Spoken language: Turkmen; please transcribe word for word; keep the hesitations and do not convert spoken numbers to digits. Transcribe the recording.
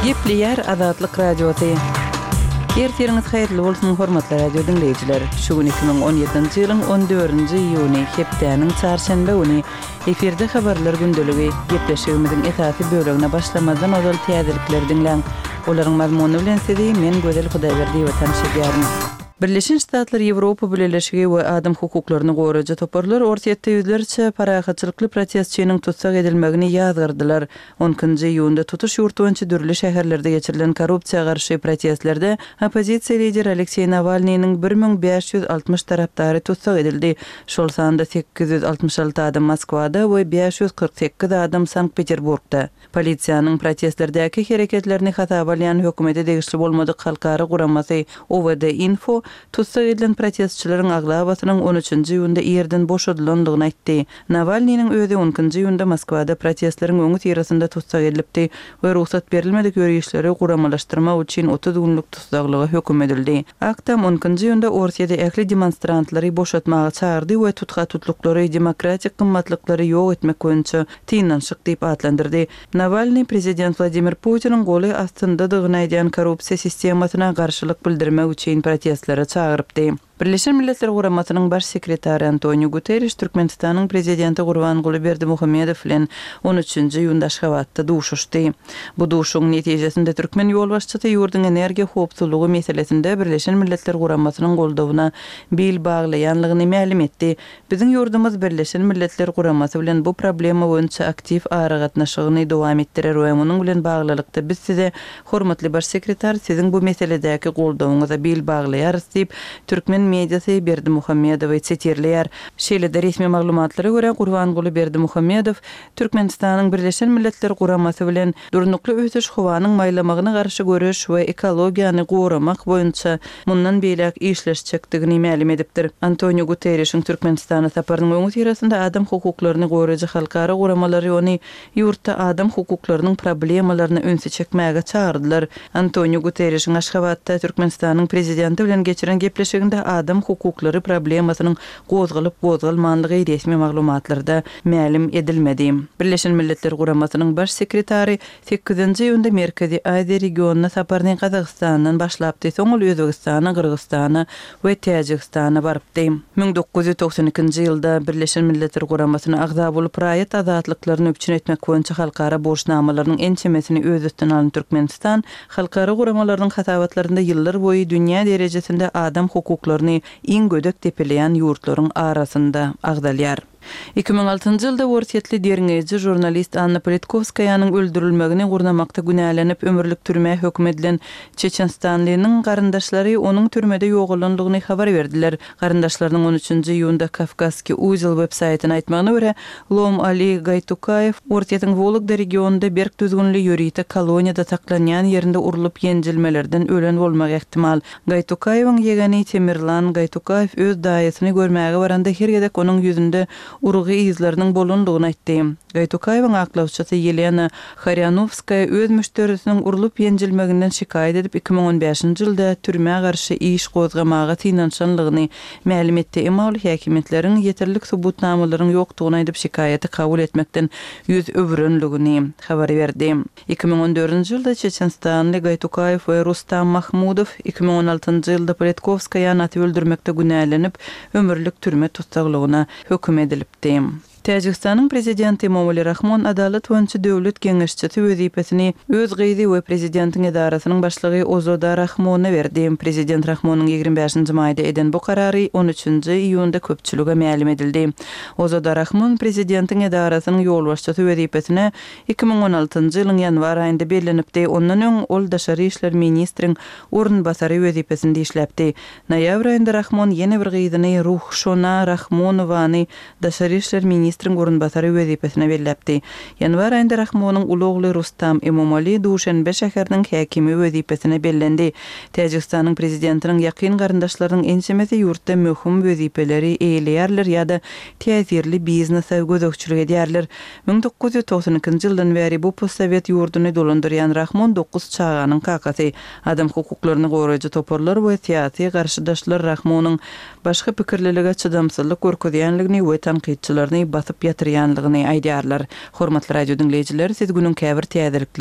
Gepleyer Azatlyk Radiosu. Ertiriniz hayırlı bolsun hormatly radio dinleyijiler. Şu gün iki bin on ýedinji ýylyň on dördünji iýuny hepdeniň çarşamba güni efirde habarlar gündöligi gepleşigimiziň esasy bölegine başlamazdan ozal täzelikler dinleň. Olaryň mazmuny bilen sizi men Gözel Hudaýberdi we tanışýaryn. Birleşen Ştatlar Ýewropa Birleşigi we adam hukuklaryny goraja toparlar ortaýatda ýüzlerçe parahatçylykly protestçiniň tutsak edilmegini ýazgyrdylar. onuncu iýunda tutuş ýurtwynça dürli şäherlerde geçirilen korrupsiýa garşy protestlerde opozisiýa lideri Aleksey Navalnyň bir min beş ýüz altymyş tarapdary tutsak edildi. Şol sanda sekiz ýüz altymyş alty adam Moskwada we beş ýüz kırk sekiz adam Sankt-Peterburgda. Polisiýanyň protestlerdäki hereketlerini hasaba alýan hökümete degişli bolmadyk halkara guramasy O V D Info tutsak edilen protestçilerin aglabasynyň on üçünji iýunda ýerden boşadylandygyny aýtdy. Navalnyň özi onuncu iýunda Moskwada protestleriň öňü tirasynda tutsak edilipdi we ruhsat berilmedik ýörüşleri guramalaşdyrma üçin otuz günlük tutsaklyga höküm edildi. Aktam onuncu iýunda Orsiýada ähli demonstrantlary boşatmaga çağırdy we tutga tutluklary demokratik gymmatlyklary ýok etmek boýunça tynanşyk diýip adlandyrdy. Navalny prezident Vladimir Putiniň goly astynda dygyny aýdan korrupsiýa sistemasyna garşylyk bildirmek üçin protestlere çağırıpdy. Birleşen Milletler Guramasynyň baş sekretary Antonio Guterres Türkmenistanyň prezidenti Gurbanguly Berdimuhammedow bilen on üçünji iýunda Aşgabatda duşuşdy. Bu duşuň netijesinde türkmen ýolbaşçysy ýurdun energiýa howpsuzlygy meselesinde Birleşen Milletler Guramasynyň goldawyna bil baglaýanlygyny ma'lum etdi. Biziň ýurdumyz Birleşen Milletler Guramasy bilen bu problema boýunça aktiv ara gatnaşygyny dowam etdirer we munyň bilen baglylykda biz size hormatly baş sekretar siziň bu meseledäki goldawyňyza bil baglaýarys diýip türkmen mediasy Berdimuhammedow çetirleýär. Şeýle-de resmi maglumatlara görä Gurbanguly Berdimuhammedow Türkmenistanyň Birleşen Milletler Guramasy bilen durnukly ösüş howanyň maýlamagyna garşy görüş we ekologiýany goramak boýunça mundan beýlek işleşjekdigini ma'lum edipdir. Antonio Guterresiň Türkmenistana saparynyň öňü tirasynda adam hukuklaryny goraja halkara goramalary ony ýurtda adam hukuklarynyň problemalaryny öňe çekmäge çağırdylar. Antonio Guterresiň Aşgabatda Türkmenistanyň prezidenti bilen geçiren gepleşiginde adam hukuklary problemasynyň gozgalyp gozgalmanlygy resmi maglumatlarda ma'lum edilmedi. Birleşen Milletler Guramasynyň baş sekretary sekizinji iýunda Merkezi Aziýa regionuna saparyny Kazakstandan başlapdy. Soňul Özbegistana, Kyrgyzstana we Täjikistana barypdy. bin dokuz ýüz toksan ikinji ýylda Birleşen Milletler Guramasyna agza bolup raýat azatlyklaryny öpçün etmek boýunça halkara borçnamalarynyň ençemesini öz üstüne alan Türkmenistan halkara guramalarynyň hasabatlarynda ýyllar boyu dünýä derejesinde adam hukuklaryny iň gödek tepeleýän ýurtlaryň arasynda agdalýar. iki bin altıncı ýylda Orsiýetli derňeji jurnalist Anna Politkovskaýanyň öldürilmegini gurnamakda günälenip ömürlük türme hökm edilen Çeçenstanlynyň garyndaşlary onuň türmede ýogalandygyny habar berdiler. Garyndaşlarynyň on üçünji iýunda Kafkaski Uzel web saýtyna aýtmagyna görä, Lom Ali Gaytukayew Orsiýetiň Vologda regionunda berk düzgünli ýörite koloniýada saklanýan ýerinde urulup ýenjilmelerden ölen bolmak ähtimal. Gaytukayewiň ýegeni Temirlan Gaytukayew öz daýasyny görmäge baranda her gedek onuň ýüzünde urgy izleriniň bolundygyny aýtdy. Gaytukayewiň aklawçysy Yelena Kharyanovskaya öz müşterisiniň urulup ýenjilmeginden şikaýet edip iki bin on beşinji ýylda türmäge garşy iş gozgamaga tynanşanlygyny ma'lum etdi. Emma ol häkimetleriň ýeterlik subutnamalaryň ýokdugyny aýdyp şikaýaty kabul etmekden ýüz öwrenligini habar berdi. iki bin on dördünji ýylda Çeçenstanly Gaytukayew we Rustam Mahmudow iki bin on altıncı ýylda Politkovskaýany aty öldürmekde günälenip ömürlük türme tutsaklygyna höküm edilipdi. Täjikistanyň prezidenti Emomali Rahmon adalet boýunça döwlet geňeşçisi wezipesini öz gyzy we prezidentiň edarasynyň başlygy Ozoda Rahmona berdi. Prezident Rahmonyň ýigirme beşinji maýda eden bu karary on üçünji iýunda köpçülige ma'lum edildi. Ozoda Rahmon prezidentiň edarasynyň ýolbaşçysy wezipesine iki bin on altıncı ýylyň ýanwar aýynda bellenipdi. Ondan öň ol daşary işler ministriň ornbasary wezipesinde işläpdi. Noýabr aýynda Rahmon ýene bir gyzyny Ruhshona Rahmonowany daşary işler ministriň ornbasary wezipesine belläpdi. Ýanwar aýynda Rahmonyň ulugly Rustam Emomali Duşanbe şäheriniň häkimi wezipesine bellendi. Täjikistanyň prezidentiniň ýakyn garyndaşlarynyň ençemesi ýurtda möhüm wezipeleri eýleýärler ýa-da täsirli biznesa gözükçülük edýärler. bin dokuz ýüz toksan ikinji ýyldan beri bu postsovet ýurduny dolandyrýan Rahmon dokuz çağanyň kakasy. Adam hukuklaryny goraja toparlar we siýasy garşydaşlar Rahmonyň başga pikirliligi çydamsızlyk görkezýänligini we tanqidçilerini basyp ýatyrýanlygyny aýdýarlar. Hormatly radio dinleyijiler, siz günüň käbir täzelikleri